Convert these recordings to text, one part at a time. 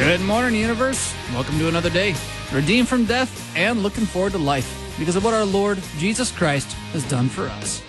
Good morning, universe. Welcome to another day, redeemed from death and looking forward to life because of what our Lord Jesus Christ has done for us.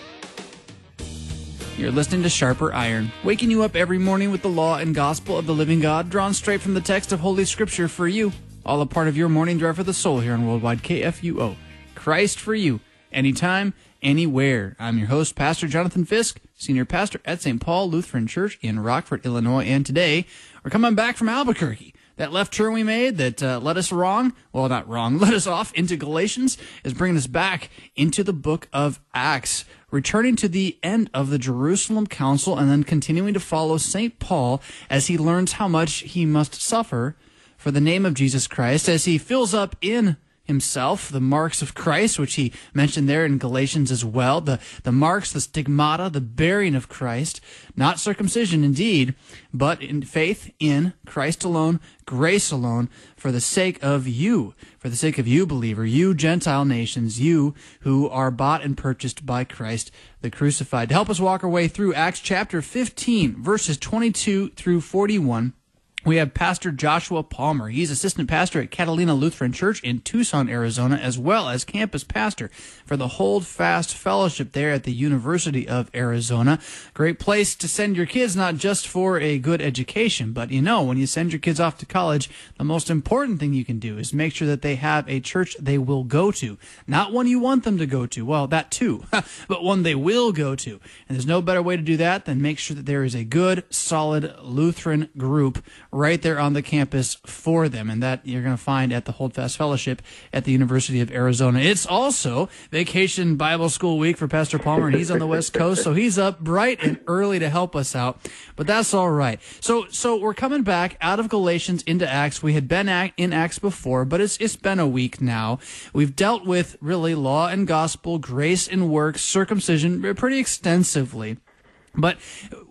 You're listening to Sharper Iron, waking you up every morning with the law and gospel of the living God, drawn straight from the text of Holy Scripture for you. All a part of your morning drive for the soul here on Worldwide KFUO. Christ for you, anytime, anywhere. I'm your host, Pastor Jonathan Fisk, Senior Pastor at St. Paul Lutheran Church in Rockford, Illinois. And today, we're coming back from Albuquerque. That left turn we made that led us wrong, well, not wrong, led us off into Galatians is bringing us back into the book of Acts, returning to the end of the Jerusalem Council and then continuing to follow St. Paul as he learns how much he must suffer for the name of Jesus Christ, as he fills up in himself the marks of Christ, which he mentioned there in Galatians as well, the marks, the stigmata, the bearing of Christ, not circumcision indeed, but in faith in Christ alone, grace alone, for the sake of you, believer, you Gentile nations, you who are bought and purchased by Christ the crucified. To help us walk our way through Acts chapter 15, verses 22 through 41, we have Pastor Joshua Palmer. He's assistant pastor at Catalina Lutheran Church in Tucson, Arizona, as well as campus pastor for the Hold Fast Fellowship there at the University of Arizona. Great place to send your kids, not just for a good education, but when you send your kids off to college, the most important thing you can do is make sure that they have a church they will go to. Not one you want them to go to, well, that too, but one they will go to. And there's no better way to do that than make sure that there is a good, solid Lutheran group right there on the campus for them, and that you're going to find at the Hold Fast Fellowship at the University of Arizona. It's also Vacation Bible School week for Pastor Palmer, and he's on the West Coast, so he's up bright and early to help us out, but that's all right. So we're coming back out of Galatians into Acts. We had been in Acts before, but it's been a week now. We've dealt with really law and gospel, grace and works, circumcision pretty extensively. But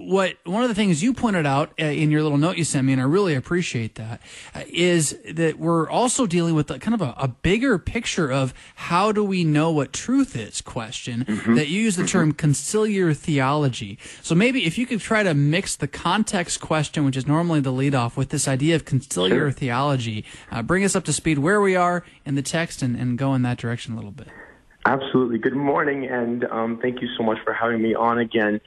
one of the things you pointed out in your little note you sent me, and I really appreciate that, is that we're also dealing with kind of a bigger picture of how do we know what truth is question, that you use the term conciliar theology. So maybe if you could try to mix the context question, which is normally the lead off, with this idea of conciliar theology, bring us up to speed where we are in the text and go in that direction a little bit. Absolutely. Good morning, and thank you so much for having me on again.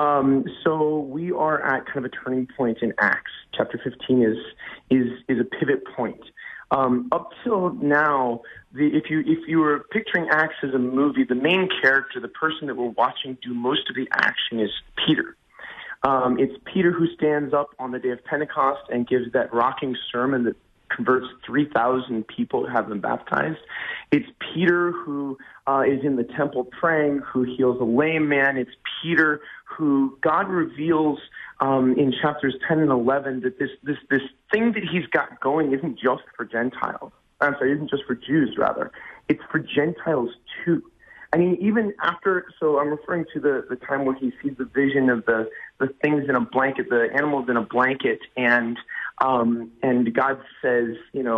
So we are at kind of a turning point in Acts. Chapter 15 is a pivot point. Up till now, if you were picturing Acts as a movie, the main character, the person that we're watching do most of the action, is Peter. It's Peter who stands up on the day of Pentecost and gives that rocking sermon that converts 3,000 people to have them baptized. It's Peter who is in the temple praying, who heals a lame man. It's Peter who God reveals in chapters 10 and 11 that this thing that he's got going isn't just for Gentiles. Isn't just for Jews, rather. It's for Gentiles too. I mean, even after, so I'm referring to the time where he sees the vision of the things in a blanket, the animals in a blanket, and God says,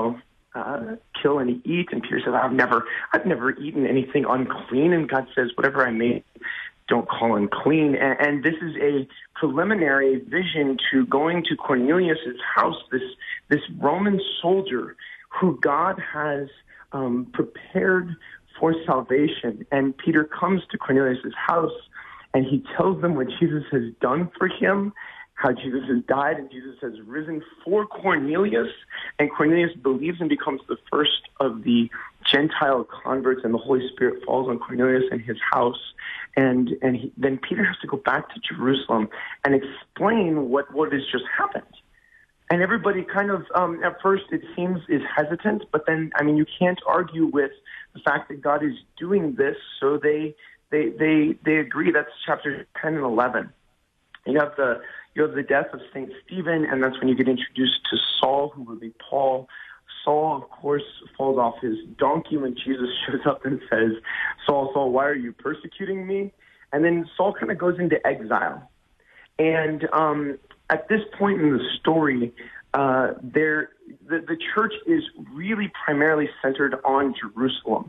kill and eat. And Peter says, I've never eaten anything unclean. And God says, whatever I made, don't call unclean. And this is a preliminary vision to going to Cornelius' house, this Roman soldier who God has prepared for salvation. And Peter comes to Cornelius' house, and he tells them what Jesus has done for him, how Jesus has died and Jesus has risen for Cornelius, and Cornelius believes and becomes the first of the Gentile converts, and the Holy Spirit falls on Cornelius and his house. And then Peter has to go back to Jerusalem and explain what has just happened. And everybody kind of, at first it seems, is hesitant, but then, you can't argue with the fact that God is doing this, so they agree. That's chapter 10 and 11. You have the death of St. Stephen, and that's when you get introduced to Saul, who would be Paul. Saul, of course, falls off his donkey when Jesus shows up and says, Saul, Saul, why are you persecuting me? And then Saul kind of goes into exile. And at this point in the story, the church is really primarily centered on Jerusalem.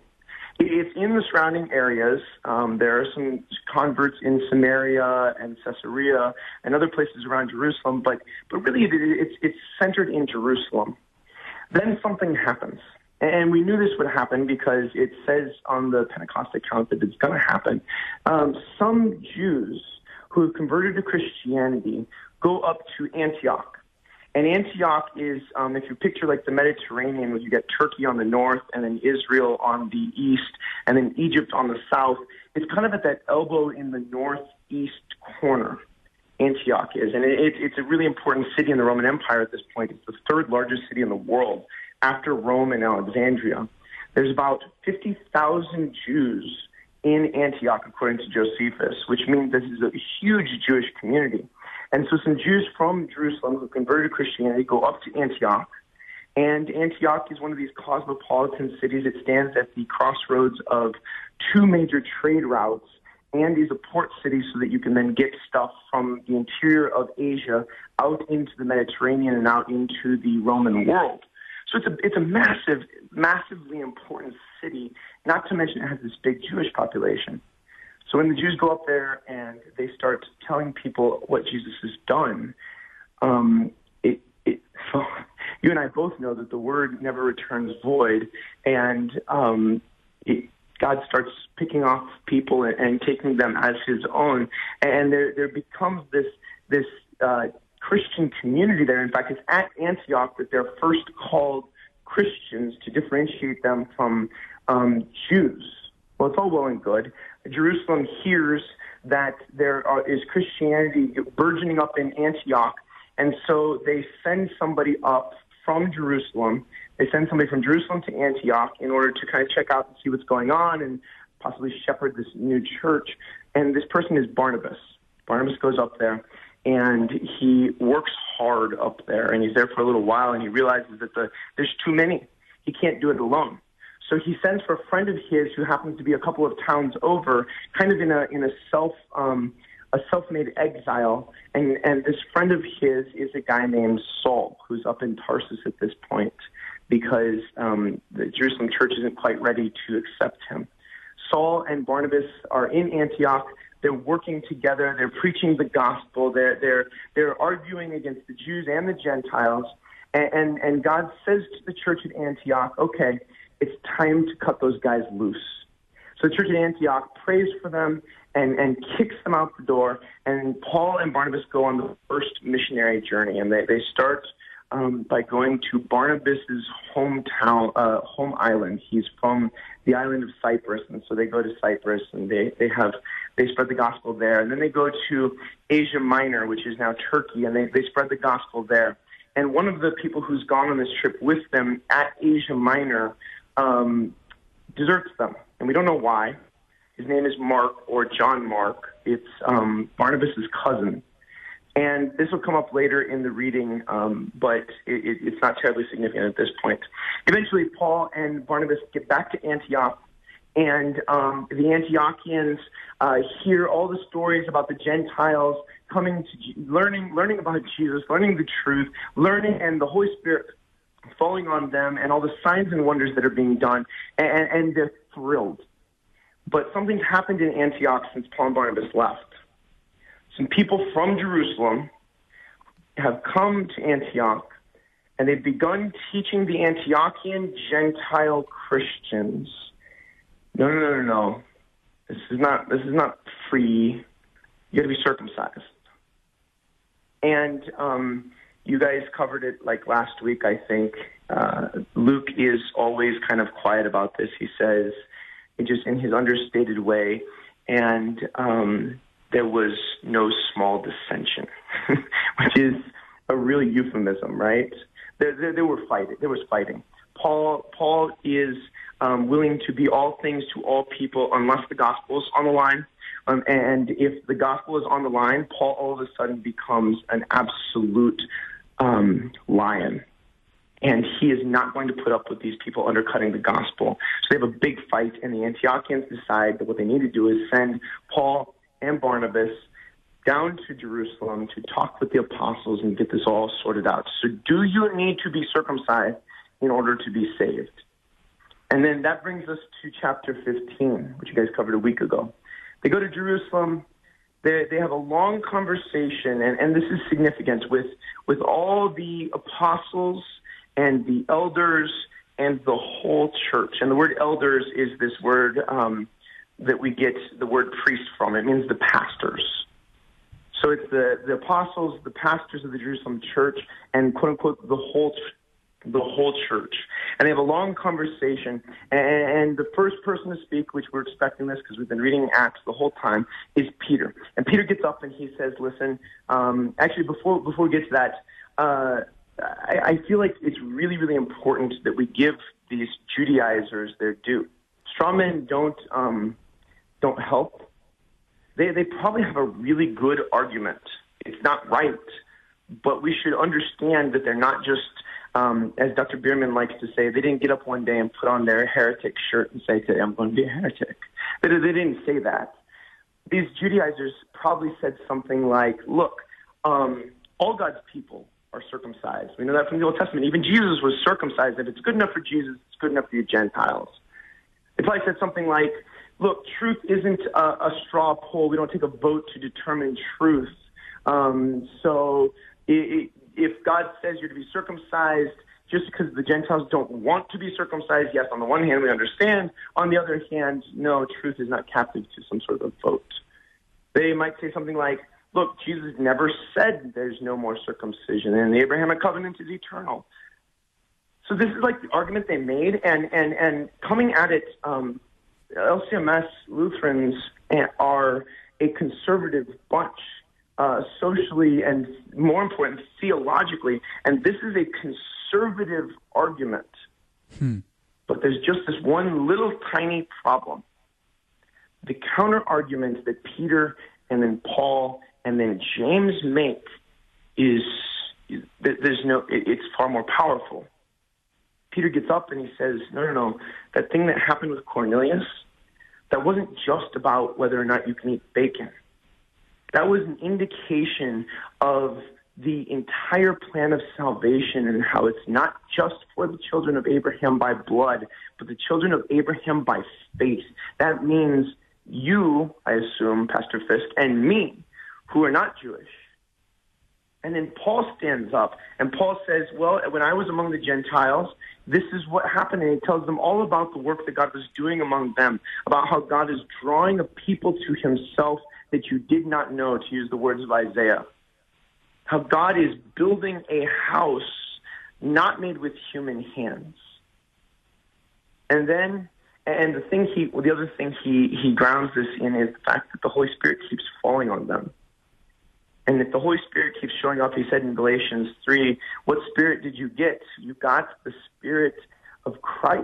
It's in the surrounding areas. There are some converts in Samaria and Caesarea and other places around Jerusalem, but really it's centered in Jerusalem. Then something happens. And we knew this would happen because it says on the Pentecost account that it's going to happen. Some Jews who have converted to Christianity go up to Antioch. And Antioch is, if you picture like the Mediterranean, where you get Turkey on the north and then Israel on the east and then Egypt on the south, it's kind of at that elbow in the northeast corner, Antioch is. And it's a really important city in the Roman Empire at this point. It's the third largest city in the world after Rome and Alexandria. There's about 50,000 Jews in Antioch, according to Josephus, which means this is a huge Jewish community. And so some Jews from Jerusalem who converted to Christianity go up to Antioch. And Antioch is one of these cosmopolitan cities. It stands at the crossroads of two major trade routes and is a port city so that you can then get stuff from the interior of Asia out into the Mediterranean and out into the Roman world. So it's a massively important city, not to mention it has this big Jewish population. So when the Jews go up there and they start telling people what Jesus has done, so you and I both know that the word never returns void, and God starts picking off people and taking them as his own, and there becomes this Christian community there. In fact, it's at Antioch that they're first called Christians to differentiate them from Jews. Well, it's all well and good. Jerusalem hears that there is Christianity burgeoning up in Antioch, and so they send somebody up from Jerusalem. They send somebody from Jerusalem to Antioch in order to kind of check out and see what's going on and possibly shepherd this new church. And this person is Barnabas. Barnabas goes up there, and he works hard up there, and he's there for a little while, and he realizes that there's too many. He can't do it alone. So he sends for a friend of his who happens to be a couple of towns over, kind of in a self-made exile. And this friend of his is a guy named Saul, who's up in Tarsus at this point because the Jerusalem church isn't quite ready to accept him. Saul and Barnabas are in Antioch. They're working together. They're preaching the gospel. They're arguing against the Jews and the Gentiles. And God says to the church at Antioch, okay, it's time to cut those guys loose. So the church at Antioch prays for them and kicks them out the door. And Paul and Barnabas go on the first missionary journey. And they start by going to Barnabas's home island. He's from the island of Cyprus. And so they go to Cyprus and they spread the gospel there. And then they go to Asia Minor, which is now Turkey, and they spread the gospel there. And one of the people who's gone on this trip with them at Asia Minor deserts them. And we don't know why. His name is Mark, or John Mark. It's Barnabas' cousin. And this will come up later in the reading, but it's not terribly significant at this point. Eventually, Paul and Barnabas get back to Antioch, and the Antiochians hear all the stories about the Gentiles coming to learning about Jesus, learning the truth, and the Holy Spirit falling on them, and all the signs and wonders that are being done, and they're thrilled. But something's happened in Antioch since Paul and Barnabas left. Some people from Jerusalem have come to Antioch, and they've begun teaching the Antiochian Gentile Christians, no. This is not free. You got to be circumcised. And you guys covered it like last week, I think. Luke is always kind of quiet about this. He says, just in his understated way, and there was no small dissension, which is a real euphemism, right? There was fighting. Paul is willing to be all things to all people unless the gospel is on the line. And if the gospel is on the line, Paul all of a sudden becomes an absolute lion. And he is not going to put up with these people undercutting the gospel. So they have a big fight, and the Antiochians decide that what they need to do is send Paul and Barnabas down to Jerusalem to talk with the apostles and get this all sorted out. So do you need to be circumcised in order to be saved? And then that brings us to chapter 15, which you guys covered a week ago. They go to Jerusalem. They have a long conversation, and this is significant, with all the apostles and the elders and the whole church. And the word elders is this word that we get the word priest from. It means the pastors. So it's the apostles, the pastors of the Jerusalem church, and quote-unquote the whole church. And they have a long conversation. And the first person to speak, which we're expecting this because we've been reading Acts the whole time, is Peter. And Peter gets up and he says, listen, actually, before we get to that, I feel like it's really, really important that we give these Judaizers their due. Straw men don't help. They probably have a really good argument. It's not right, but we should understand that they're not just, as Dr. Bierman likes to say, they didn't get up one day and put on their heretic shirt and say, today I'm going to be a heretic. They didn't say that. These Judaizers probably said something like, look, all God's people are circumcised. We know that from the Old Testament. Even Jesus was circumcised. If it's good enough for Jesus, it's good enough for you Gentiles. They probably said something like, look, truth isn't a straw poll. We don't take a vote to determine truth. So if God says you're to be circumcised just because the Gentiles don't want to be circumcised, yes, on the one hand, we understand. On the other hand, no, truth is not captive to some sort of vote. They might say something like, look, Jesus never said there's no more circumcision, and the Abrahamic covenant is eternal. So this is like the argument they made, and coming at it, LCMS Lutherans are a conservative bunch, socially and, more important, theologically. And this is a conservative argument. But there's just this one little tiny problem. The counter-argument that Peter and then Paul and then James make is it's far more powerful. Peter gets up and he says, no, that thing that happened with Cornelius, that wasn't just about whether or not you can eat bacon. That was an indication of the entire plan of salvation and how it's not just for the children of Abraham by blood, but the children of Abraham by faith. That means you, I assume, Pastor Fisk, and me, who are not Jewish. And then Paul stands up, and Paul says, well, when I was among the Gentiles, this is what happened. And he tells them all about the work that God was doing among them, about how God is drawing a people to himself that you did not know, to use the words of Isaiah. How God is building a house not made with human hands. And then, and the other thing he grounds this in is the fact that the Holy Spirit keeps falling on them. And if the Holy Spirit keeps showing up, he said in Galatians 3, what spirit did you get? You got the Spirit of Christ.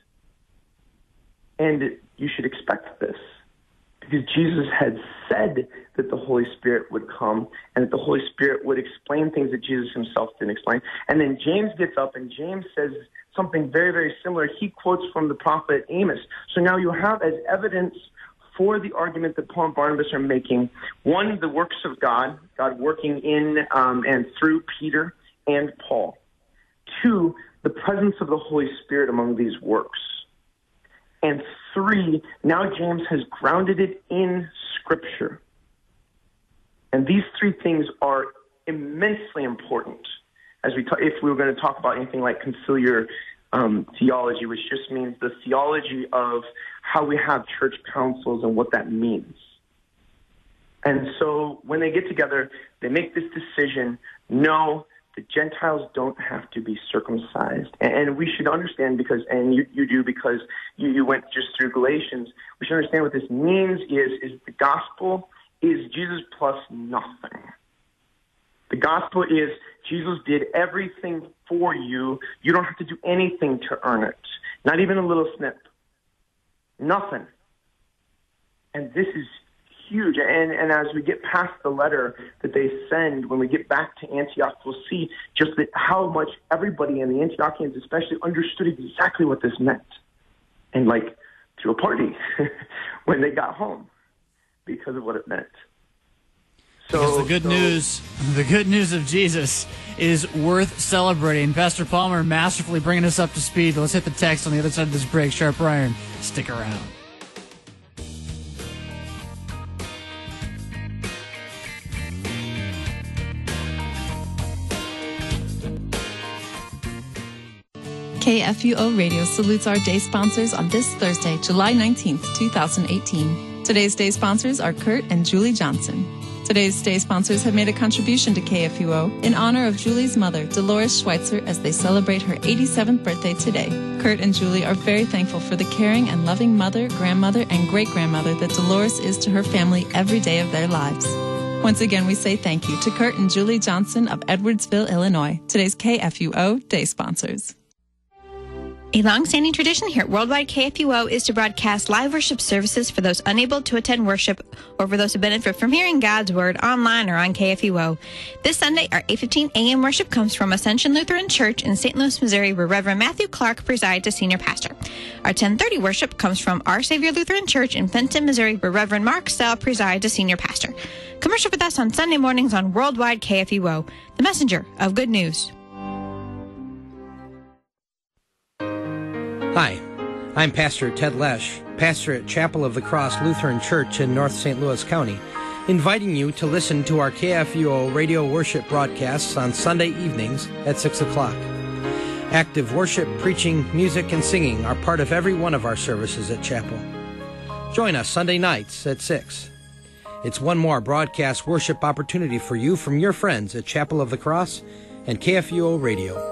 And you should expect this, because Jesus had said that the Holy Spirit would come and that the Holy Spirit would explain things that Jesus himself didn't explain. And then James gets up and James says something very, very similar. He quotes from the prophet Amos. So now you have as evidence for the argument that Paul and Barnabas are making, one, the works of God working in and through Peter and Paul. Two, the presence of the Holy Spirit among these works. And three, now James has grounded it in Scripture. And these three things are immensely important as if we were going to talk about anything like conciliar theology, which just means the theology of how we have church councils and what that means. And so when they get together, they make this decision, no, the Gentiles don't have to be circumcised. And we should understand because you do because you went just through Galatians, we should understand what this means is the gospel is Jesus plus nothing. The gospel is Jesus did everything for you. You don't have to do anything to earn it. Not even a little snip. Nothing. And this is huge. And as we get past the letter that they send, when we get back to Antioch, we'll see just that how much everybody, and the Antiochians especially, understood exactly what this meant. And like threw a party when they got home because of what it meant. Because the good news of Jesus is worth celebrating. Pastor Palmer masterfully bringing us up to speed. Let's hit the text on the other side of this break. Sharper Iron, stick around. KFUO Radio salutes our day sponsors on this Thursday, July 19th, 2018. Today's day sponsors are Kurt and Julie Johnson. Today's day sponsors have made a contribution to KFUO in honor of Julie's mother, Dolores Schweitzer, as they celebrate her 87th birthday today. Kurt and Julie are very thankful for the caring and loving mother, grandmother, and great-grandmother that Dolores is to her family every day of their lives. Once again, we say thank you to Kurt and Julie Johnson of Edwardsville, Illinois. Today's KFUO day sponsors. A long-standing tradition here at Worldwide KFUO is to broadcast live worship services for those unable to attend worship or for those who benefit from hearing God's Word online or on KFUO. This Sunday, our 8:15 a.m. worship comes from Ascension Lutheran Church in St. Louis, Missouri, where Reverend Matthew Clark presides as senior pastor. Our 10:30 worship comes from Our Savior Lutheran Church in Fenton, Missouri, where Reverend Mark Stell presides as senior pastor. Come worship with us on Sunday mornings on Worldwide KFUO, the messenger of good news. Hi, I'm Pastor Ted Lesh, pastor at Chapel of the Cross Lutheran Church in North St. Louis County, inviting you to listen to our KFUO radio worship broadcasts on Sunday evenings at 6 o'clock. Active worship, preaching, music, and singing are part of every one of our services at Chapel. Join us Sunday nights at 6. It's one more broadcast worship opportunity for you from your friends at Chapel of the Cross and KFUO Radio.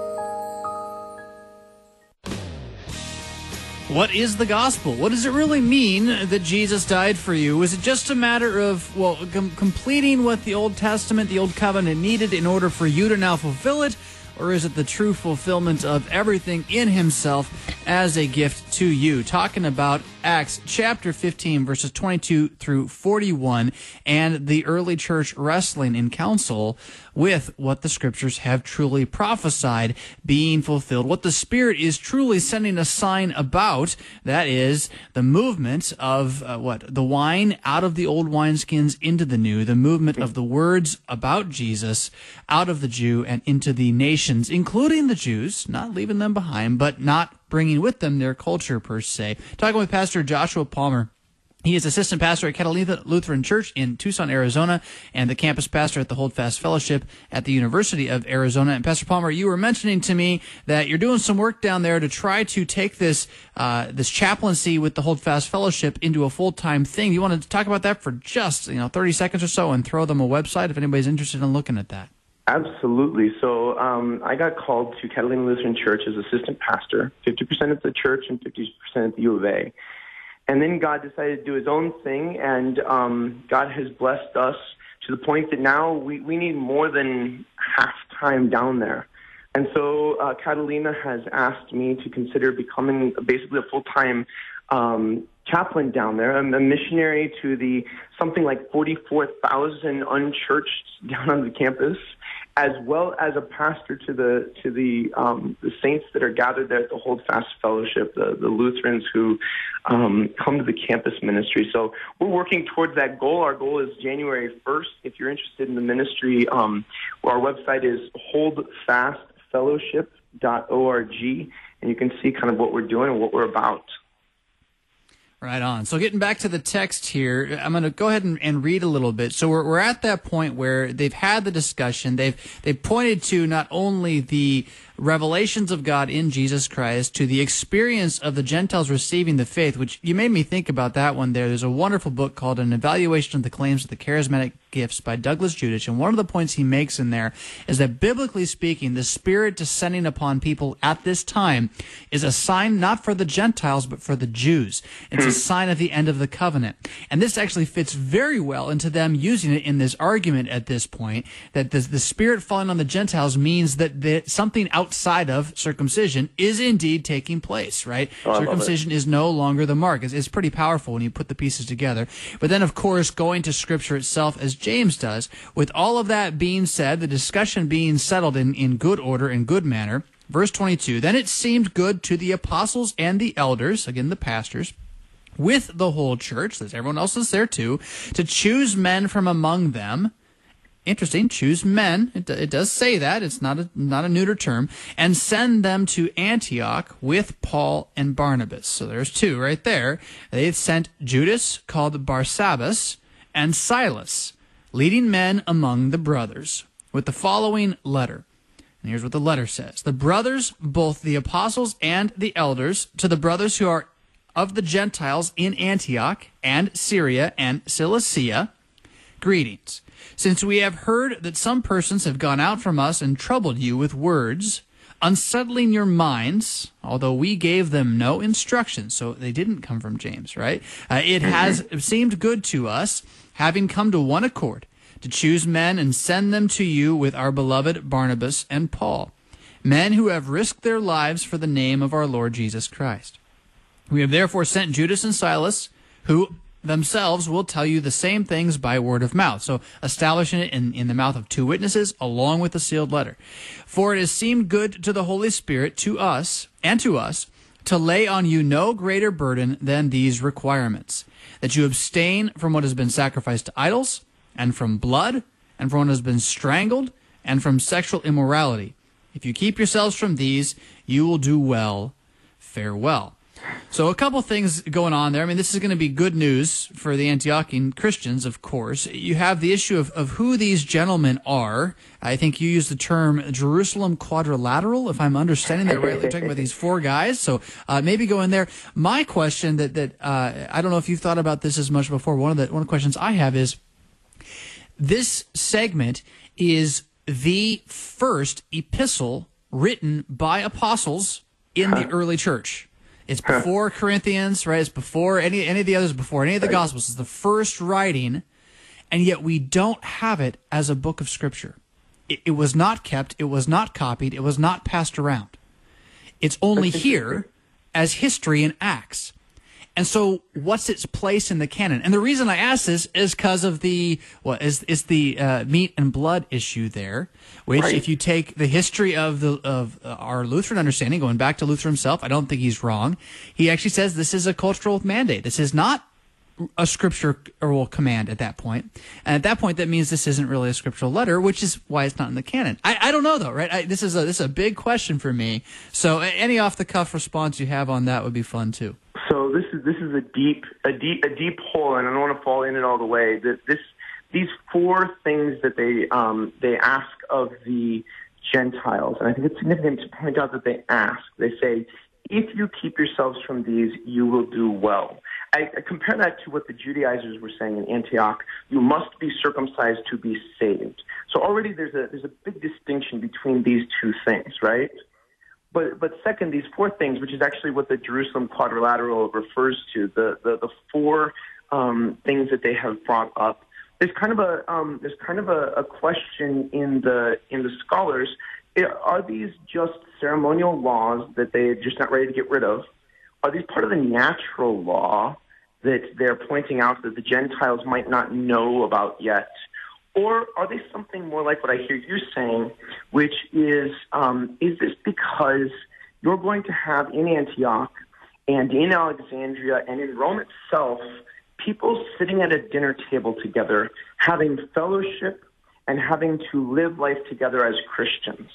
What is the gospel? What does it really mean that Jesus died for you? Is it just a matter of, completing what the Old Testament, the Old Covenant needed in order for you to now fulfill it? Or is it the true fulfillment of everything in himself as a gift to you? Talking about Acts chapter 15, verses 22 through 41, and the early church wrestling in council with what the scriptures have truly prophesied being fulfilled, what the Spirit is truly sending a sign about, that is the movement of the wine out of the old wineskins into the new, the movement of the words about Jesus out of the Jew and into the nations, including the Jews, not leaving them behind, but not bringing with them their culture per se. Talking with Pastor Joshua Palmer. He is assistant pastor at Catalina Lutheran Church in Tucson, Arizona, and the campus pastor at the Holdfast Fellowship at the University of Arizona. And Pastor Palmer, you were mentioning to me that you're doing some work down there to try to take this chaplaincy with the Holdfast Fellowship into a full-time thing. You want to talk about that for just 30 seconds or so and throw them a website if anybody's interested in looking at that? Absolutely. So I got called to Catalina Lutheran Church as assistant pastor, 50% at the church and 50% at the U of A. And then God decided to do his own thing, and God has blessed us to the point that now we need more than half time down there. And so Catalina has asked me to consider becoming basically a full-time chaplain down there. I'm a missionary to the something like 44,000 unchurched down on the campus, as well as a pastor to the saints that are gathered there at the Holdfast Fellowship, the Lutherans who come to the campus ministry. So we're working towards that goal. Our goal is January 1st. If you're interested in the ministry, our website is holdfastfellowship.org, and you can see kind of what we're doing and what we're about. Right on. So getting back to the text here, I'm going to go ahead and read a little bit. So we're at that point where they've had the discussion. They've pointed to not only the revelations of God in Jesus Christ, to the experience of the Gentiles receiving the faith, which you made me think about that one there. There's a wonderful book called An Evaluation of the Claims of the Charismatic Gifts by Douglas Judich, and one of the points he makes in there is that biblically speaking, the Spirit descending upon people at this time is a sign not for the Gentiles, but for the Jews. It's a sign of the end of the covenant. And this actually fits very well into them using it in this argument at this point, that the Spirit falling on the Gentiles means that something outside of circumcision is indeed taking place, right? Circumcision is no longer the mark. It's pretty powerful when you put the pieces together. But then, of course, going to Scripture itself, as James does, with all of that being said, the discussion being settled in good order and good manner, verse 22, then it seemed good to the apostles and the elders, again the pastors, with the whole church, as everyone else is there too, to choose men from among them interesting, choose men. It does say that. It's not a neuter term. And send them to Antioch with Paul and Barnabas. So there's two right there. They sent Judas, called Barsabbas, and Silas, leading men among the brothers, with the following letter. And here's what the letter says. The brothers, both the apostles and the elders, to the brothers who are of the Gentiles in Antioch and Syria and Cilicia, greetings. Since we have heard that some persons have gone out from us and troubled you with words, unsettling your minds, although we gave them no instruction, so they didn't come from James, right? It has seemed good to us, having come to one accord, to choose men and send them to you with our beloved Barnabas and Paul, men who have risked their lives for the name of our Lord Jesus Christ. We have therefore sent Judas and Silas, who themselves will tell you the same things by word of mouth. So establishing it in the mouth of two witnesses along with the sealed letter. For it has seemed good to the Holy Spirit, to us, to lay on you no greater burden than these requirements, that you abstain from what has been sacrificed to idols, and from blood, and from what has been strangled, and from sexual immorality. If you keep yourselves from these, you will do well. Farewell. So a couple things going on there. I mean, this is going to be good news for the Antiochian Christians, of course. You have the issue of who these gentlemen are. I think you used the term Jerusalem quadrilateral, if I'm understanding that right. You're talking about these four guys. So maybe go in there. My question that I don't know if you've thought about this as much before. One of the questions I have is, this segment is the first epistle written by apostles in the early church. It's before Corinthians, right? It's before any of the others, before any of the Gospels. It's the first writing, and yet we don't have it as a book of Scripture. It was not kept. It was not copied. It was not passed around. It's only here as history in Acts. And so what's its place in the canon? And the reason I ask this is because of the meat and blood issue there, which if you take the history of our Lutheran understanding, going back to Luther himself, I don't think he's wrong. He actually says this is a cultural mandate. This is not a scriptural command at that point. And at that point, that means this isn't really a scriptural letter, which is why it's not in the canon. I don't know, though, right? This is a big question for me. So any off-the-cuff response you have on that would be fun, too. So this is a deep hole, and I don't want to fall in it all the way. These four things that they ask of the Gentiles, and I think it's significant to point out that they ask. They say, "If you keep yourselves from these, you will do well." I compare that to what the Judaizers were saying in Antioch. You must be circumcised to be saved. So already there's a big distinction between these two things, right? But second, these four things, which is actually what the Jerusalem quadrilateral refers to, the four things that they have brought up. There's kind of a question in the scholars. Are these just ceremonial laws that they're just not ready to get rid of? Are these part of the natural law that they're pointing out that the Gentiles might not know about yet? Or are they something more like what I hear you saying, which is this because you're going to have in Antioch and in Alexandria and in Rome itself, people sitting at a dinner table together, having fellowship and having to live life together as Christians?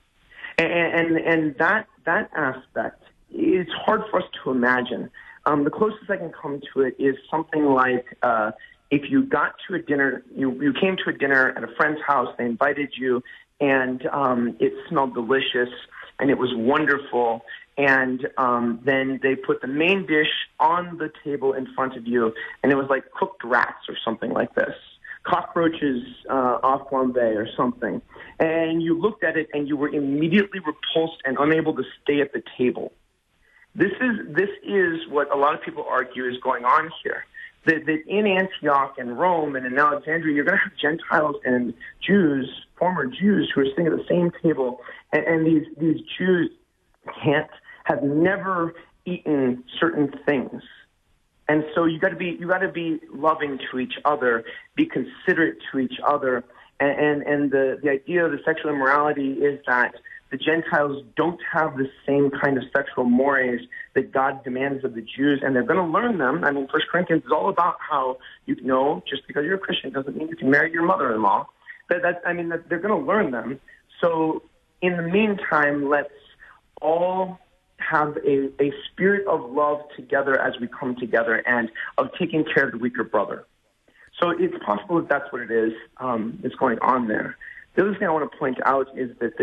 And that aspect, it's hard for us to imagine. The closest I can come to it is something like if you got to a dinner, you came to a dinner at a friend's house, they invited you, and it smelled delicious, and it was wonderful, and then they put the main dish on the table in front of you, and it was like cooked rats or something like this, cockroaches off flambe or something, and you looked at it, and you were immediately repulsed and unable to stay at the table. This is what a lot of people argue is going on here. That in Antioch and Rome and in Alexandria, you're going to have Gentiles and Jews, former Jews, who are sitting at the same table, and these Jews have never eaten certain things, and so you got to be loving to each other, be considerate to each other, and the idea of the sexual immorality is that the Gentiles don't have the same kind of sexual mores that God demands of the Jews, and they're going to learn them. I mean, 1 Corinthians is all about how, just because you're a Christian doesn't mean you can marry your mother-in-law. they're going to learn them. So in the meantime, let's all have a spirit of love together as we come together and of taking care of the weaker brother. So it's possible that that's what it is that's going on there. The other thing I want to point out is that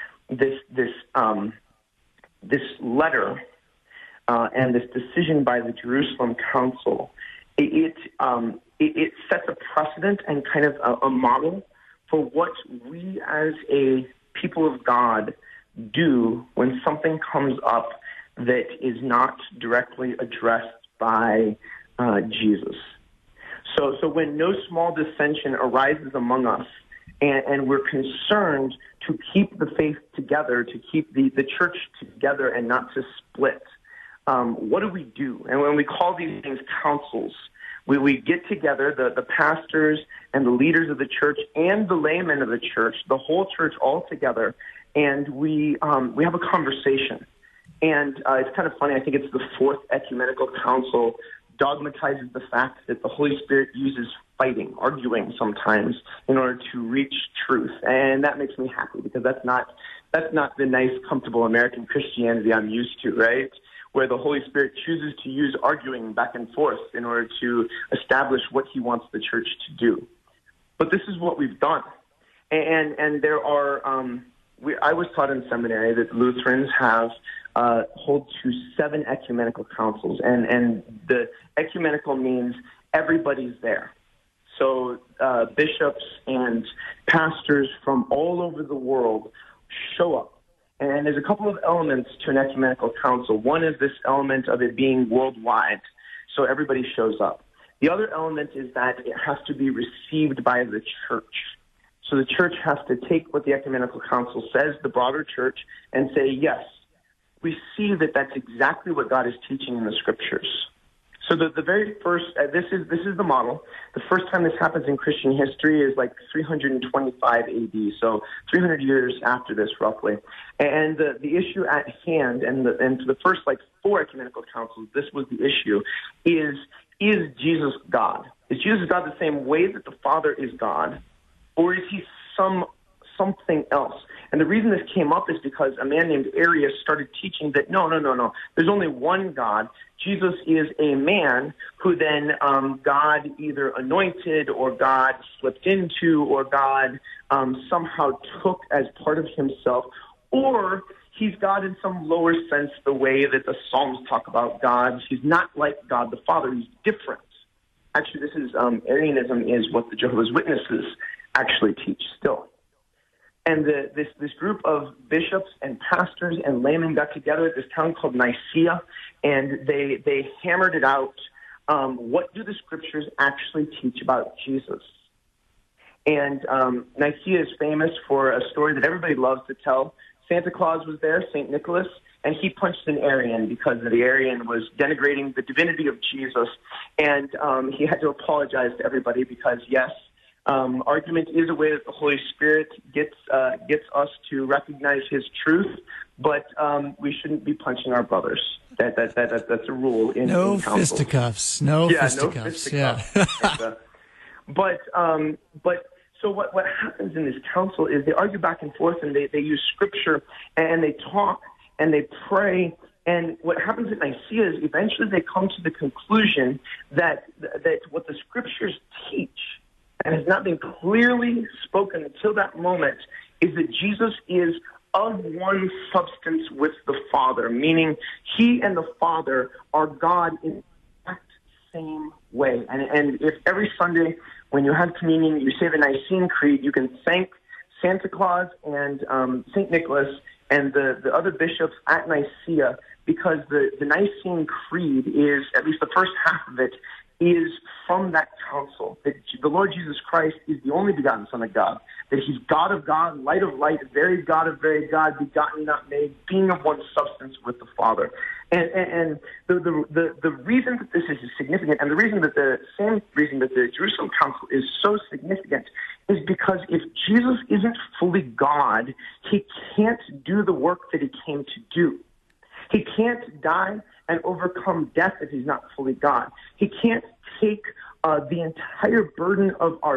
this letter and this decision by the Jerusalem Council, it sets a precedent and kind of a model for what we as a people of God do when something comes up that is not directly addressed by Jesus. So when no small dissension arises among us, and we're concerned to keep the faith together, to keep the church together and not to split, what do? And when we call these things councils, we get together, the pastors and the leaders of the church and the laymen of the church, the whole church all together, and we have a conversation. And it's kind of funny, I think it's the Fourth Ecumenical Council dogmatizes the fact that the Holy Spirit uses fighting, arguing sometimes, in order to reach truth. And that makes me happy, because that's not the nice, comfortable American Christianity I'm used to, right? Where the Holy Spirit chooses to use arguing back and forth in order to establish what he wants the church to do. But this is what we've done. And there are, I was taught in seminary that Lutherans hold to 7 ecumenical councils. And the ecumenical means everybody's there. So bishops and pastors from all over the world show up. And there's a couple of elements to an ecumenical council. One is this element of it being worldwide, so everybody shows up. The other element is that it has to be received by the church. So the church has to take what the ecumenical council says, the broader church, and say, yes, we see that that's exactly what God is teaching in the scriptures. So the very first, this is the model. The first time this happens in Christian history is like 325 AD, so 300 years after this, roughly. And the issue at hand, and for the first 4 ecumenical councils, this was the issue: is Jesus God? Is Jesus God the same way that the Father is God, or is he something else? And the reason this came up is because a man named Arius started teaching that no. There's only one God. Jesus is a man who then God either anointed or God slipped into or God somehow took as part of himself, or he's God in some lower sense, the way that the Psalms talk about God. He's not like God the Father. He's different. Actually, this is Arianism is what the Jehovah's Witnesses actually teach still. And this group of bishops and pastors and laymen got together at this town called Nicaea, and they hammered it out. What do the scriptures actually teach about Jesus? And Nicaea is famous for a story that everybody loves to tell. Santa Claus was there, St. Nicholas, and he punched an Arian because the Arian was denigrating the divinity of Jesus. And he had to apologize to everybody because, yes, argument is a way that the Holy Spirit gets us to recognize his truth, but we shouldn't be punching our brothers. That's a rule in council. Fisticuffs. No fisticuffs. Yeah. But so what happens in this council is they argue back and forth, and they use scripture, and they talk and they pray. And what happens at Nicaea is eventually they come to the conclusion that what the scriptures teach, and has not been clearly spoken until that moment, is that Jesus is of one substance with the Father, meaning he and the Father are God in the exact same way. And if every Sunday when you have communion, you say the Nicene Creed, you can thank Santa Claus and St. Nicholas and the other bishops at Nicaea, because the Nicene Creed is, at least the first half of it, is from that council, that the Lord Jesus Christ is the only begotten Son of God, that he's God of God, light of light, very God of very God, begotten, not made, being of one substance with the Father. And the reason that this is significant, and the same reason that the Jerusalem Council is so significant, is because if Jesus isn't fully God, he can't do the work that he came to do. He can't die and overcome death if he's not fully God. He can't take the entire burden of our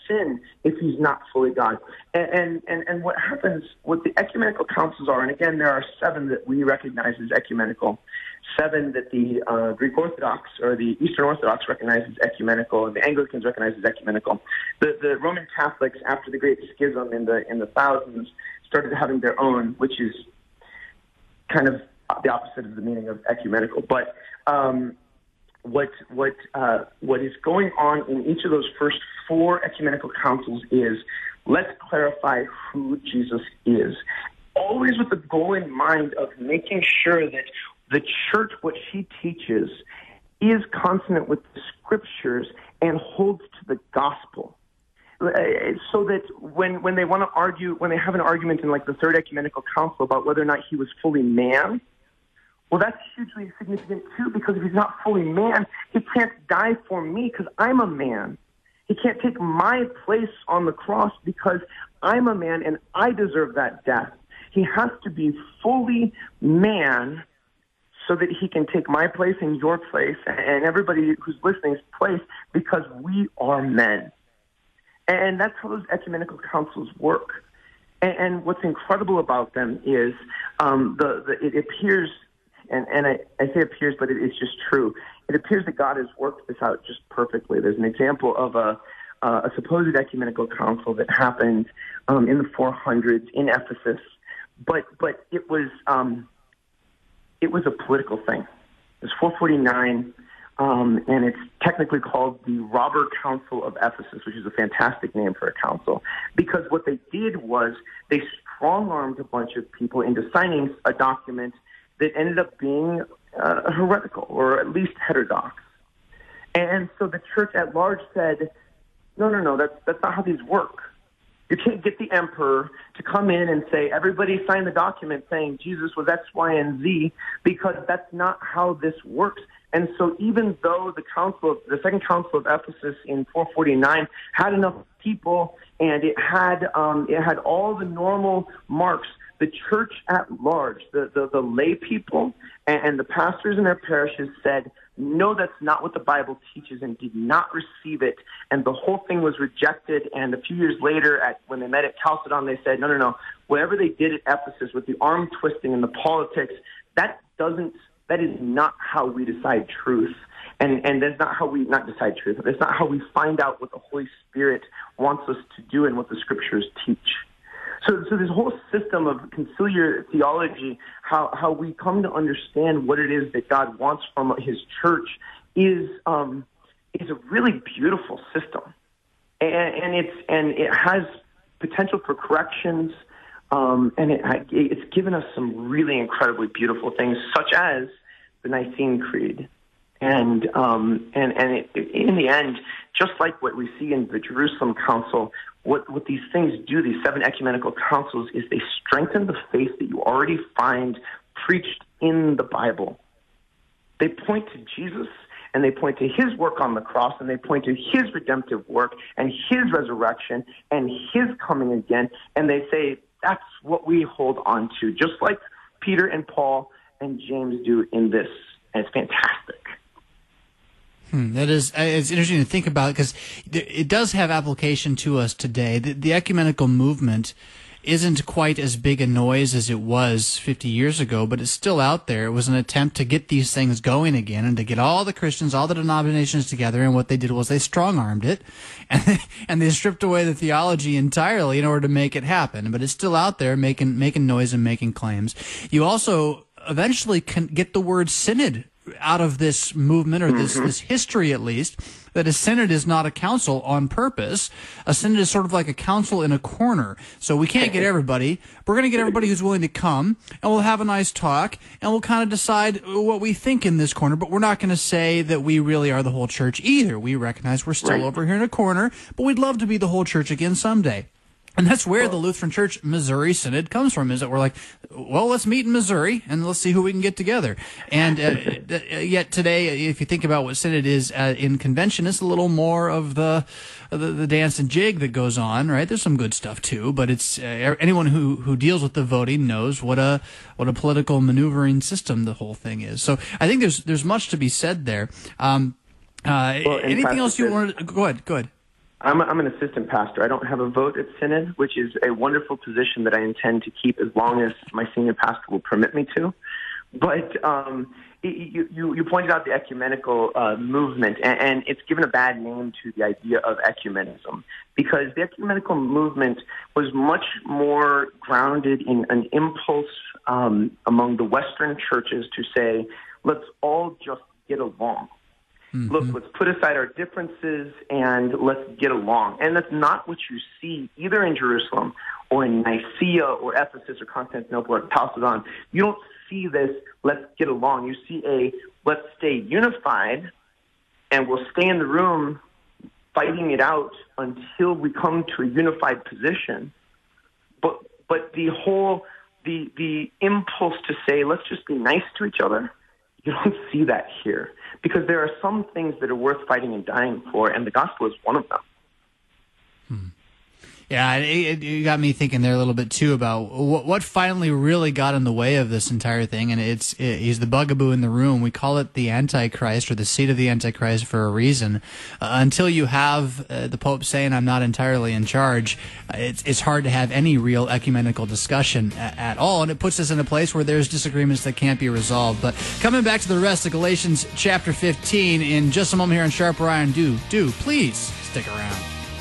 sin if he's not fully God. And what happens, what the ecumenical councils are, and again, there are 7 that we recognize as ecumenical, 7 that the Greek Orthodox or the Eastern Orthodox recognize as ecumenical, and the Anglicans recognize as ecumenical. The Roman Catholics, after the Great Schism in the thousands, started having their own, which is kind of the opposite of the meaning of ecumenical. But what is going on in each of those first 4 ecumenical councils is, let's clarify who Jesus is, always with the goal in mind of making sure that the church, what she teaches, is consonant with the scriptures and holds to the gospel. So that when they want to argue, when they have an argument in like the Third Ecumenical Council about whether or not he was fully man, well, that's hugely significant too, because if he's not fully man, he can't die for me because I'm a man. He can't take my place on the cross because I'm a man and I deserve that death. He has to be fully man so that he can take my place and your place and everybody who's listening's place, because we are men. And that's how those ecumenical councils work. And what's incredible about them is it appears, and I say appears, but it's just true. It appears that God has worked this out just perfectly. There's an example of a supposed ecumenical council that happened in the 400s in Ephesus, but it was a political thing. It was 449, and it's technically called the Robber Council of Ephesus, which is a fantastic name for a council, because what they did was they strong-armed a bunch of people into signing a document that ended up being heretical, or at least heterodox. And so the church at large said, no, that's not how these work. You can't get the emperor to come in and say, everybody sign the document saying Jesus was X, Y, and Z, because that's not how this works. And so even though the Second Council of Ephesus in 449 had enough people and it had all the normal marks, the church at large, the lay people and the pastors in their parishes said, no, that's not what the Bible teaches, and did not receive it. And the whole thing was rejected. And a few years later, when they met at Chalcedon, they said, no. Whatever they did at Ephesus with the arm twisting and the politics, that is not how we decide truth. And that's not how we not decide truth. That's not how we find out what the Holy Spirit wants us to do and what the scriptures teach. So this whole system of conciliar theology, how we come to understand what it is that God wants from his church, is a really beautiful system, and it has potential for corrections, and it's given us some really incredibly beautiful things, such as the Nicene Creed, and in the end, just like what we see in the Jerusalem Council. What these things do, these 7 ecumenical councils, is they strengthen the faith that you already find preached in the Bible. They point to Jesus, and they point to his work on the cross, and they point to his redemptive work and his resurrection and his coming again, and they say that's what we hold on to, just like Peter and Paul and James do in this, and it's fantastic. That is, it's interesting to think about, because it does have application to us today. The ecumenical movement isn't quite as big a noise as it was 50 years ago, but it's still out there. It was an attempt to get these things going again and to get all the Christians, all the denominations together, and what they did was they strong-armed it, and they stripped away the theology entirely in order to make it happen. But it's still out there making noise and making claims. You also eventually can get the word synod out of this movement, or this history at least, that a synod is not a council on purpose. A synod is sort of like a council in a corner. So we can't get everybody. We're going to get everybody who's willing to come, and we'll have a nice talk, and we'll kind of decide what we think in this corner, but we're not going to say that we really are the whole church either. We recognize we're still over here in a corner, but we'd love to be the whole church again someday. And that's where the Lutheran Church Missouri Synod comes from, is that we're like, well, let's meet in Missouri and let's see who we can get together. And yet today, if you think about what Synod is in convention, it's a little more of the dance and jig that goes on, right? There's some good stuff too, but it's anyone who deals with the voting knows what a political maneuvering system the whole thing is. So I think there's much to be said there. Anything else you wanted? Go ahead. I'm an assistant pastor. I don't have a vote at Synod, which is a wonderful position that I intend to keep as long as my senior pastor will permit me to. But you pointed out the ecumenical movement, and it's given a bad name to the idea of ecumenism, because the ecumenical movement was much more grounded in an impulse among the Western churches to say, let's all just get along. Mm-hmm. Look, let's put aside our differences and let's get along. And that's not what you see either in Jerusalem or in Nicaea or Ephesus or Constantinople or Chalcedon. You don't see this, let's get along. You see a, let's stay unified and we'll stay in the room fighting it out until we come to a unified position. But the impulse to say, let's just be nice to each other, you don't see that here, because there are some things that are worth fighting and dying for, and the gospel is one of them. Yeah, it got me thinking there a little bit, too, about what finally really got in the way of this entire thing, and he's the bugaboo in the room. We call it the Antichrist, or the seed of the Antichrist, for a reason. Until you have the Pope saying, I'm not entirely in charge, it's hard to have any real ecumenical discussion at all, and it puts us in a place where there's disagreements that can't be resolved. But coming back to the rest of Galatians chapter 15 in just a moment here on Sharper Iron, do please stick around.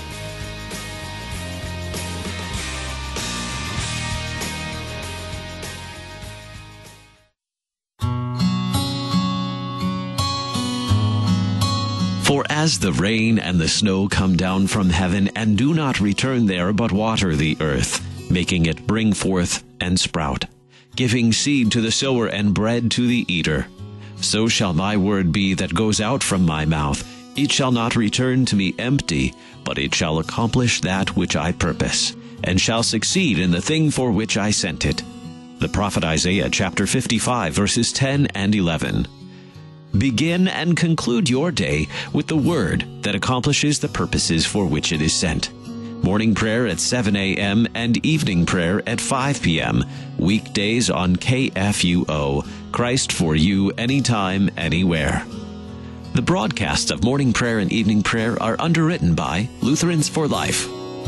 For as the rain and the snow come down from heaven, and do not return there, but water the earth, making it bring forth and sprout, giving seed to the sower and bread to the eater, so shall my word be that goes out from my mouth. It shall not return to me empty, but it shall accomplish that which I purpose, and shall succeed in the thing for which I sent it. The prophet Isaiah chapter 55, verses 10 and 11. Begin and conclude your day with the word that accomplishes the purposes for which it is sent. Morning prayer at 7 a.m. and evening prayer at 5 p.m. Weekdays on KFUO. Christ for you, anytime, anywhere. The broadcasts of morning prayer and evening prayer are underwritten by Lutherans for Life.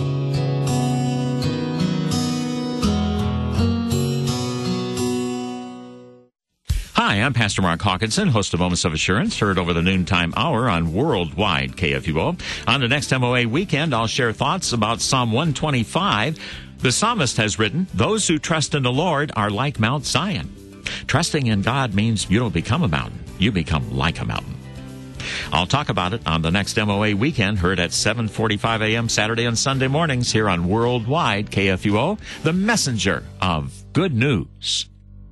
Hi, I'm Pastor Mark Hawkinson, host of Moments of Assurance, heard over the noontime hour on Worldwide KFUO. On the next MOA weekend, I'll share thoughts about Psalm 125. The psalmist has written, "Those who trust in the Lord are like Mount Zion." Trusting in God means you don't become a mountain, you become like a mountain. I'll talk about it on the next MOA weekend, heard at 7:45 a.m. Saturday and Sunday mornings here on Worldwide KFUO, the messenger of good news.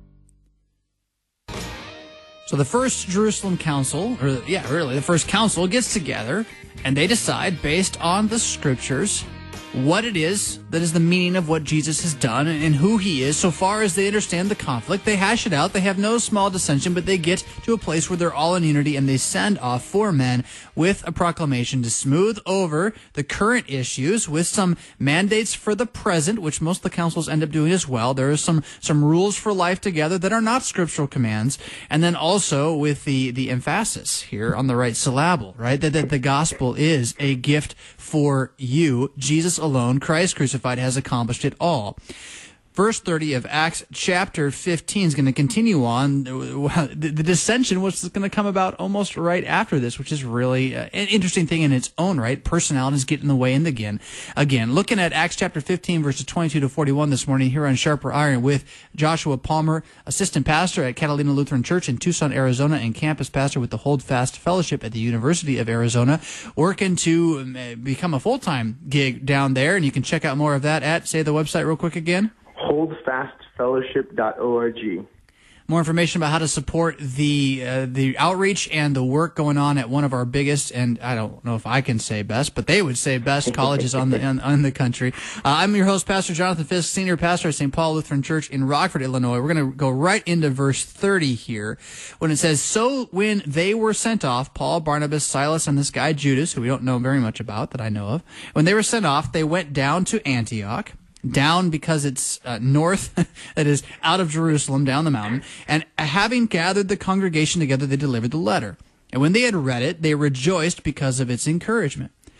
So the first Jerusalem council, the first council gets together and they decide based on the scriptures what it is that is the meaning of what Jesus has done and who he is. So far as they understand the conflict, they hash it out. They have no small dissension, but they get to a place where they're all in unity and they send off 4 men with a proclamation to smooth over the current issues with some mandates for the present, which most of the councils end up doing as well. There are some rules for life together that are not scriptural commands. And then also with the emphasis here on the right syllable, right? That the gospel is a gift for you. Jesus alone, Christ crucified, has accomplished it all. Verse 30 of Acts chapter 15 is going to continue on the dissension, which is going to come about almost right after this, which is really an interesting thing in its own right. Personalities get in the way. And again, looking at Acts chapter 15, verses 22 to 41 this morning here on Sharper Iron with Joshua Palmer, assistant pastor at Catalina Lutheran Church in Tucson, Arizona, and campus pastor with the Hold Fast Fellowship at the University of Arizona, working to become a full-time gig down there. And you can check out more of that at, say the website real quick again. holdfastfellowship.org. More information about how to support the outreach and the work going on at one of our biggest, and I don't know if I can say best, but they would say best colleges on the country. I'm your host, Pastor Jonathan Fisk, senior pastor at St. Paul Lutheran Church in Rockford, Illinois. We're going to go right into verse 30 here when it says, "So when they were sent off, Paul, Barnabas, Silas, and this guy Judas, who we don't know very much about that I know of, when they were sent off, they went down to Antioch." Down because it's north, that is out of Jerusalem, down the mountain. And having gathered the congregation together, they delivered the letter. And when they had read it, they rejoiced because of its encouragement.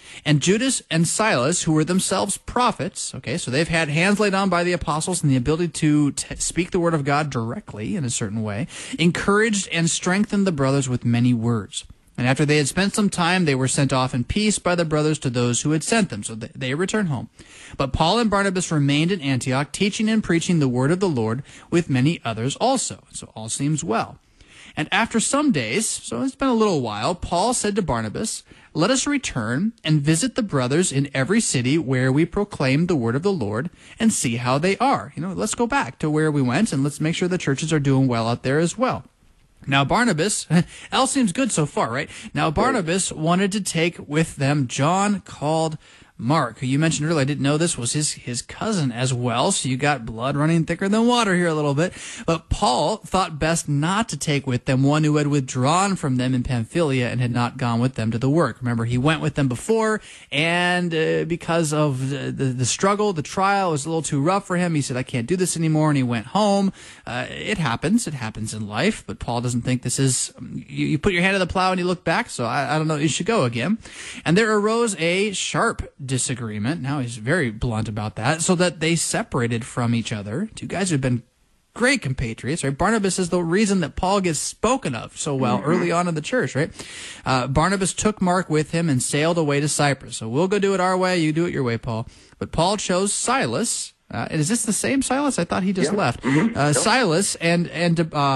And Judas and Silas, who were themselves prophets, okay, so they've had hands laid on by the apostles and the ability to speak the word of God directly in a certain way, encouraged and strengthened the brothers with many words. And after they had spent some time, they were sent off in peace by the brothers to those who had sent them. So they returned home. But Paul and Barnabas remained in Antioch, teaching and preaching the word of the Lord with many others also. So all seems well. And after some days, so it's been a little while, Paul said to Barnabas, "Let us return and visit the brothers in every city where we proclaim the word of the Lord and see how they are." Let's go back to where we went and let's make sure the churches are doing well out there as well. Now Barnabas, all seems good so far, right? Now Barnabas wanted to take with them John called Mark, who you mentioned earlier. I didn't know this was his cousin as well, so you got blood running thicker than water here a little bit. But Paul thought best not to take with them one who had withdrawn from them in Pamphylia and had not gone with them to the work. Remember, he went with them before, and because of the struggle, the trial was a little too rough for him. He said, "I can't do this anymore," and he went home. It happens in life, but Paul doesn't think this is, you put your hand to the plow and you look back, so I don't know, you should go again. And there arose a sharp disagreement. Now he's very blunt about that, so that they separated from each other. Two guys who have been great compatriots, right? Barnabas is the reason that Paul gets spoken of so well early on in the church, right? Barnabas took Mark with him and sailed away to Cyprus. So we'll go do it our way, you do it your way, Paul. But Paul chose Silas. Is this the same Silas? I thought he just left. Silas and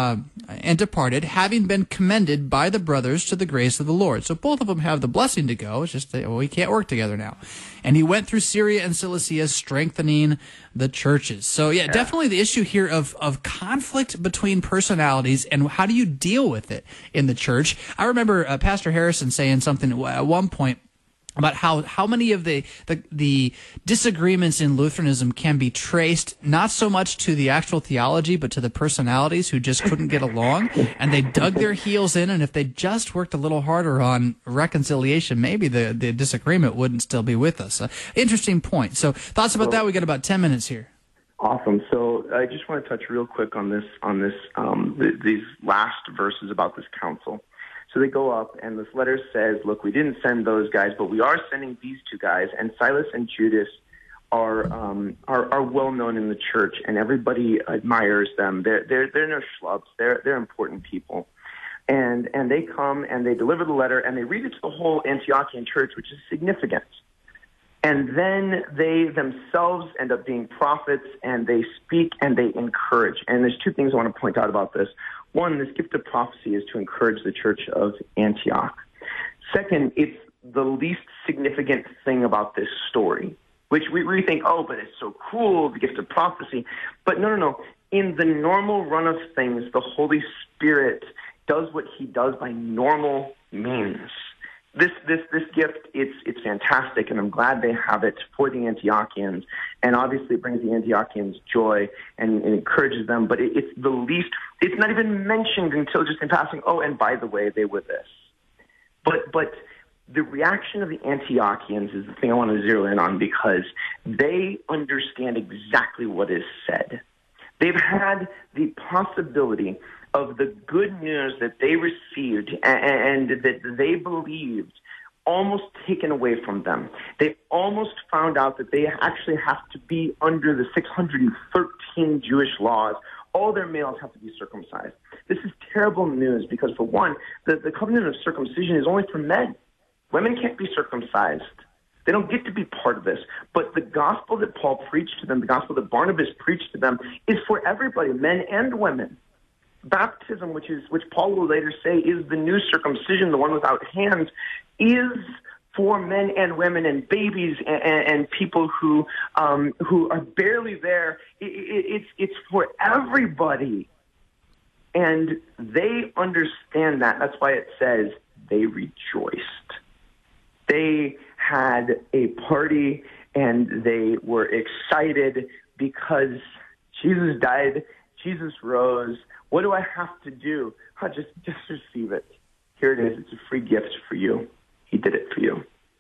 departed, having been commended by the brothers to the grace of the Lord. So both of them have the blessing to go. It's just that, we can't work together now. And he went through Syria and Cilicia, strengthening the churches. So definitely the issue here of conflict between personalities and how do you deal with it in the church. I remember Pastor Harrison saying something at one point about how many of the disagreements in Lutheranism can be traced not so much to the actual theology, but to the personalities who just couldn't get along, and they dug their heels in, and if they just worked a little harder on reconciliation, maybe the disagreement wouldn't still be with us. Interesting point. So thoughts about that? We got about 10 minutes here. Awesome. So I just want to touch real quick on these last verses about this council. So they go up, and this letter says, "Look, we didn't send those guys, but we are sending these two guys." And Silas and Judas are well known in the church, and everybody admires them. They're no schlubs. They're important people. And they come and they deliver the letter, and they read it to the whole Antiochian church, which is significant. And then they themselves end up being prophets, and they speak and they encourage. And there's two things I want to point out about this. One, this gift of prophecy is to encourage the church of Antioch. Second, it's the least significant thing about this story, which we think, oh, but it's so cool, the gift of prophecy. But no. In the normal run of things, the Holy Spirit does what he does by normal means. This gift, it's fantastic, and I'm glad they have it for the Antiochians. And obviously it brings the Antiochians joy and encourages them, but it's the least, it's not even mentioned until just in passing, oh, and by the way, they were this. But the reaction of the Antiochians is the thing I want to zero in on, because they understand exactly what is said. They've had the possibility of the good news that they received and that they believed almost taken away from them. They almost found out that they actually have to be under the 613 Jewish laws. All their males have to be circumcised. This is terrible news because, for one, the covenant of circumcision is only for men. Women can't be circumcised. They don't get to be part of this. But the gospel that Paul preached to them, the gospel that Barnabas preached to them, is for everybody, men and women. Baptism, which Paul will later say is the new circumcision, the one without hands, is for men and women and babies and people who are barely there. It's for everybody. And they understand that. That's why it says they rejoiced. They had a party and they were excited because Jesus died, Jesus rose. What do I have to do? Just receive it. Here it is. It's a free gift for you. He did it for you.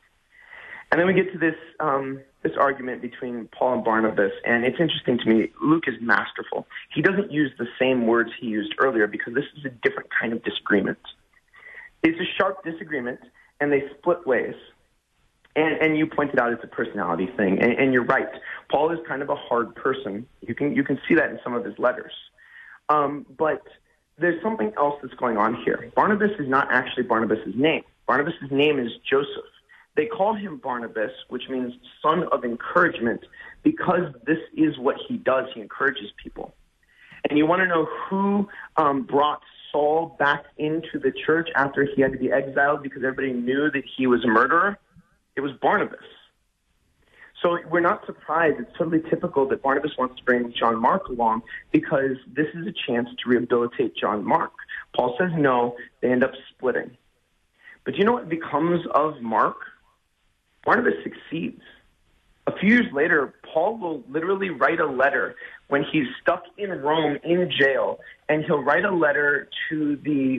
And then we get to this argument between Paul and Barnabas, and it's interesting to me. Luke is masterful. He doesn't use the same words he used earlier because this is a different kind of disagreement. It's a sharp disagreement, and they split ways. And you pointed out it's a personality thing, and you're right. Paul is kind of a hard person. You can see that in some of his letters. But there's something else that's going on here. Barnabas is not actually Barnabas' name. Barnabas' name is Joseph. They call him Barnabas, which means son of encouragement, because this is what he does. He encourages people. And you want to know who brought Saul back into the church after he had to be exiled because everybody knew that he was a murderer? It was Barnabas. So we're not surprised. It's totally typical that Barnabas wants to bring John Mark along because this is a chance to rehabilitate John Mark. Paul says no. They end up splitting. But do you know what becomes of Mark? Barnabas succeeds. A few years later, Paul will literally write a letter when he's stuck in Rome in jail, and he'll write a letter to the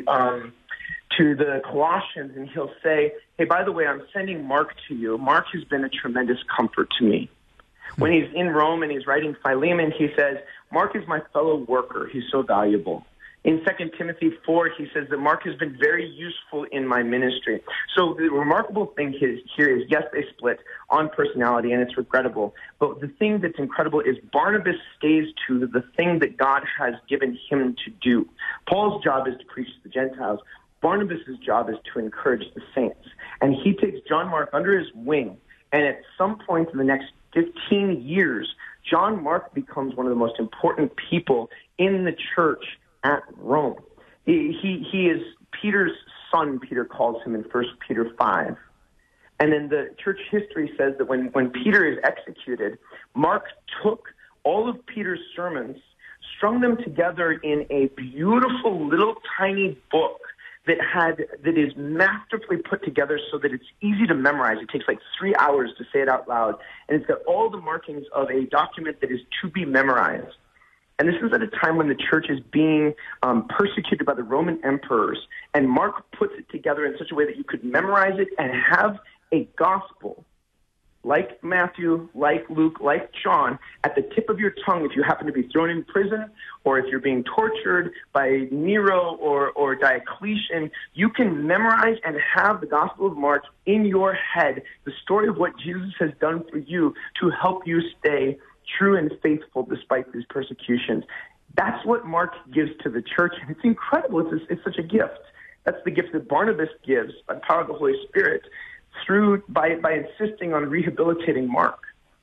Colossians, and he'll say, hey, by the way, I'm sending Mark to you. Mark has been a tremendous comfort to me. When he's in Rome and he's writing Philemon, he says, Mark is my fellow worker. He's so valuable. In 2 Timothy 4, he says that Mark has been very useful in my ministry. So the remarkable thing here is, yes, they split on personality, and it's regrettable. But the thing that's incredible is Barnabas stays to the thing that God has given him to do. Paul's job is to preach to the Gentiles. Barnabas' job is to encourage the saints. And he takes John Mark under his wing, and at some point in the next 15 years, John Mark becomes one of the most important people in the church at Rome. He is Peter's son, Peter calls him in 1 Peter 5. And then the church history says that when Peter is executed, Mark took all of Peter's sermons, strung them together in a beautiful little tiny book that is masterfully put together so that it's easy to memorize. It takes like 3 hours to say it out loud, and it's got all the markings of a document that is to be memorized. And this is at a time when the church is being persecuted by the Roman emperors, and Mark puts it together in such a way that you could memorize it and have a gospel, like Matthew, like Luke, like John, at the tip of your tongue if you happen to be thrown in prison or if you're being tortured by Nero or Diocletian. You can memorize and have the Gospel of Mark in your head, the story of what Jesus has done for you to help you stay true and faithful despite these persecutions. That's what Mark gives to the church, and it's incredible. It's such a gift. That's the gift that Barnabas gives by the power of the Holy Spirit by insisting on rehabilitating Mark.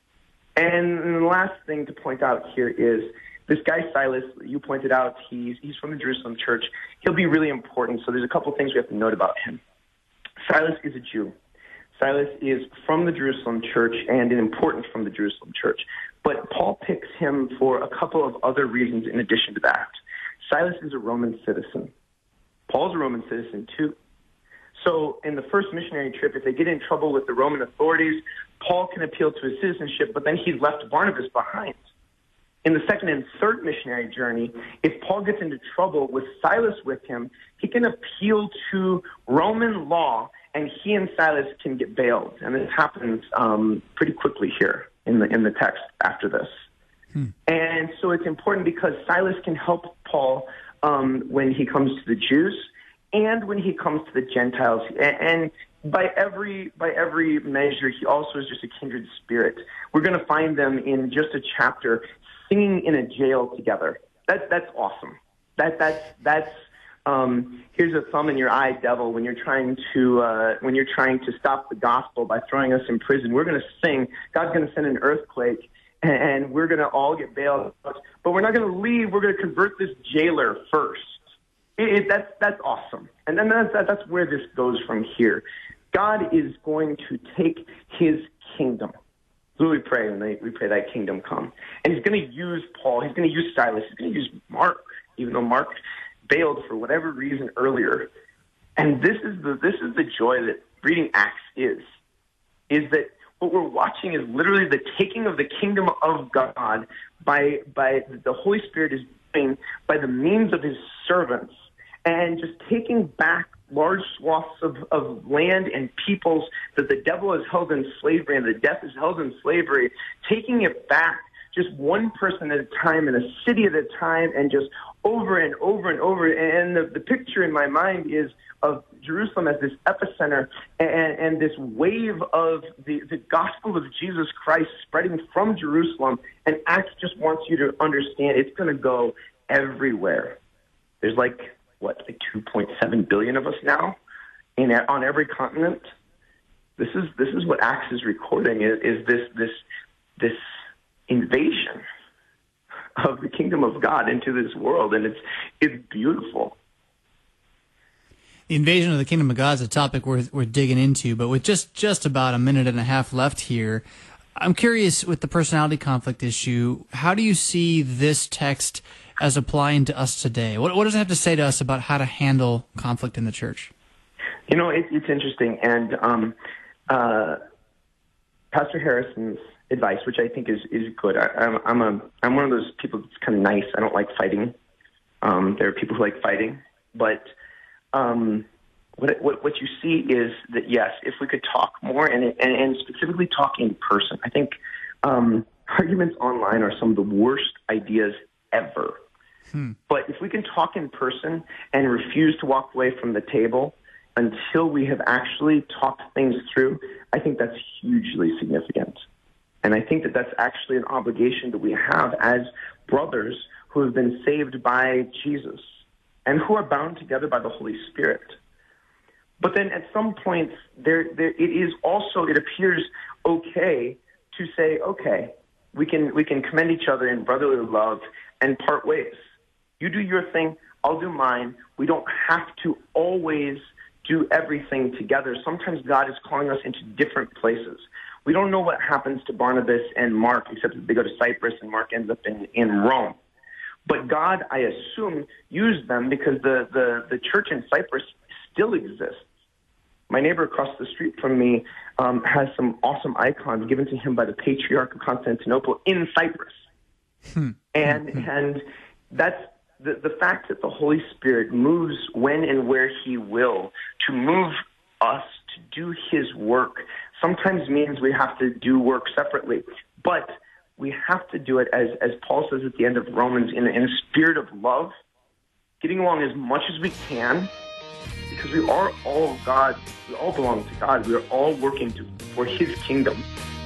And the last thing to point out here is this guy Silas, you pointed out, he's from the Jerusalem church. He'll be really important, so there's a couple things we have to note about him. Silas is a Jew. Silas is from the Jerusalem church and important from the Jerusalem church. But Paul picks him for a couple of other reasons in addition to that. Silas is a Roman citizen. Paul's a Roman citizen too. So in the first missionary trip, if they get in trouble with the Roman authorities, Paul can appeal to his citizenship, but then he's left Barnabas behind. In the second and third missionary journey, if Paul gets into trouble with Silas with him, he can appeal to Roman law, and he and Silas can get bailed. And this happens pretty quickly here in the text after this. And so it's important because Silas can help Paul when he comes to the Jews and when he comes to the Gentiles. And by every measure, he also is just a kindred spirit. We're going to find them in just a chapter singing in a jail together. That's awesome. That's here's a thumb in your eye, devil. When you're trying to stop the gospel by throwing us in prison, we're going to sing. God's going to send an earthquake, and we're going to all get bailed out. But we're not going to leave. We're going to convert this jailer first. That's awesome. And then that's where this goes from here. God is going to take his kingdom. So we pray, and we pray that kingdom come. And he's going to use Paul. He's going to use Silas. He's going to use Mark, even though Mark bailed for whatever reason earlier. And this is the joy that reading Acts is that what we're watching is literally the taking of the kingdom of God by the Holy Spirit is doing by the means of his servants, and just taking back large swaths of land and peoples that the devil has held in slavery and the death is held in slavery, taking it back just one person at a time in a city at a time, and just over and over and over. And the picture in my mind is of Jerusalem as this epicenter and this wave of the gospel of Jesus Christ spreading from Jerusalem. And Acts just wants you to understand it's going to go everywhere. There's like 2.7 billion of us now on every continent. This is what Acts is recording is this invasion of the kingdom of God into this world, and it's beautiful. The invasion of the kingdom of God is a topic we're digging into, but with just about a minute and a half left here, I'm curious with the personality conflict issue, how do you see this text as applying to us today? What does it have to say to us about how to handle conflict in the church? You know, it's interesting, and Pastor Harrison's advice, which I think is good. I'm one of those people that's kind of nice. I don't like fighting. There are people who like fighting, but what you see is that yes, if we could talk more and specifically talk in person, I think arguments online are some of the worst ideas ever. But if we can talk in person and refuse to walk away from the table until we have actually talked things through, I think that's hugely significant. And I think that that's actually an obligation that we have as brothers who have been saved by Jesus and who are bound together by the Holy Spirit. But then at some point, it appears okay to say, okay, we can commend each other in brotherly love and part ways. You do your thing, I'll do mine. We don't have to always do everything together. Sometimes God is calling us into different places. We don't know what happens to Barnabas and Mark, except that they go to Cyprus and Mark ends up in Rome. But God, I assume, used them because the church in Cyprus still exists. My neighbor across the street from me has some awesome icons given to him by the Patriarch of Constantinople in Cyprus. And that's the fact that the Holy Spirit moves when and where he will to move us to do his work sometimes means we have to do work separately. But we have to do it, as Paul says at the end of Romans, in a spirit of love, getting along as much as we can, because we are all God. We all belong to God. We are all working for his kingdom.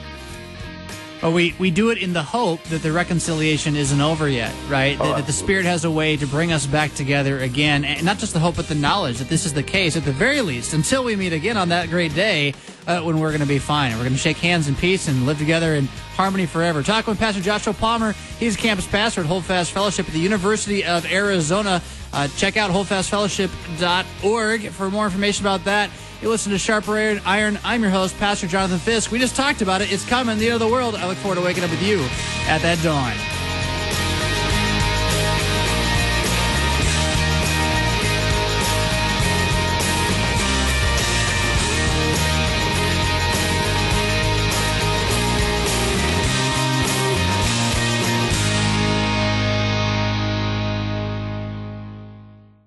Well, we do it in the hope that the reconciliation isn't over yet, right? That the Spirit has a way to bring us back together again, and not just the hope, but the knowledge that this is the case, at the very least, until we meet again on that great day when we're going to be fine. And we're going to shake hands in peace and live together in harmony forever. Talking with Pastor Joshua Palmer. He's campus pastor at Holdfast Fellowship at the University of Arizona. Check out holdfastfellowship.org for more information about that. You listen to Sharper Iron. I'm your host, Pastor Jonathan Fisk. We just talked about it. It's coming, the end of the world. I look forward to waking up with you at that dawn.